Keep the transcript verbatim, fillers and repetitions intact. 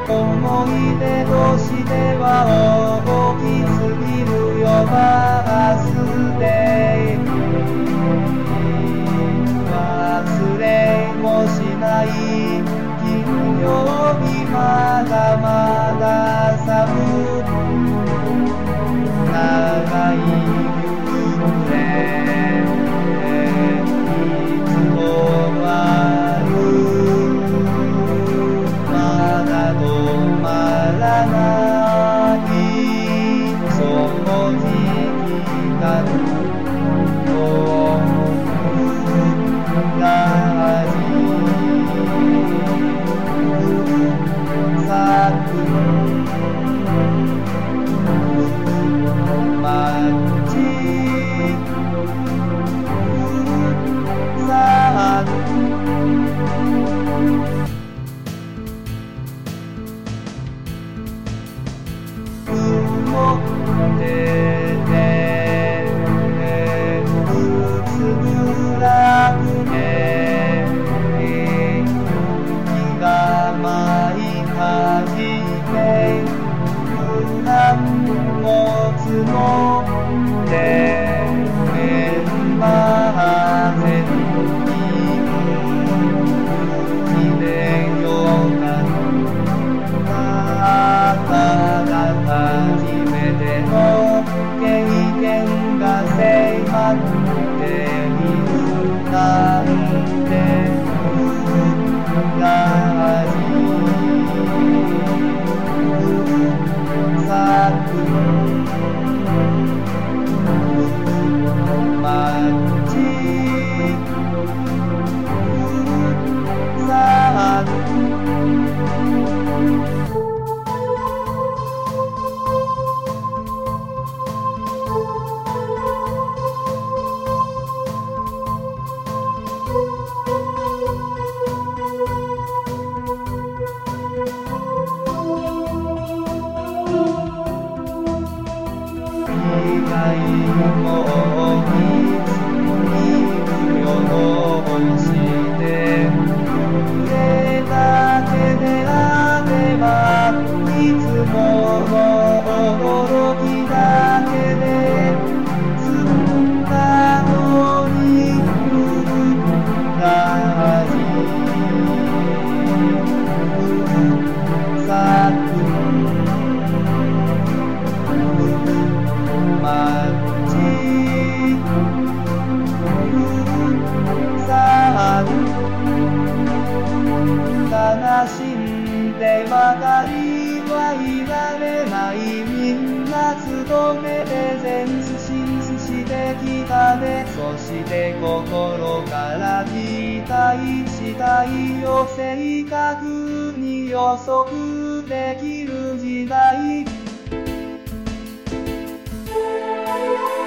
思い出としては大きすぎるよバースデー忘れもしない金曜日まだまだ寒い長い冬でいつ終わるまだ止まらないその時期が遠くなり咲く悲しんでばかりはいられないみんな努めて全身してきたねそして心から期待したいよ正確に予測できる時代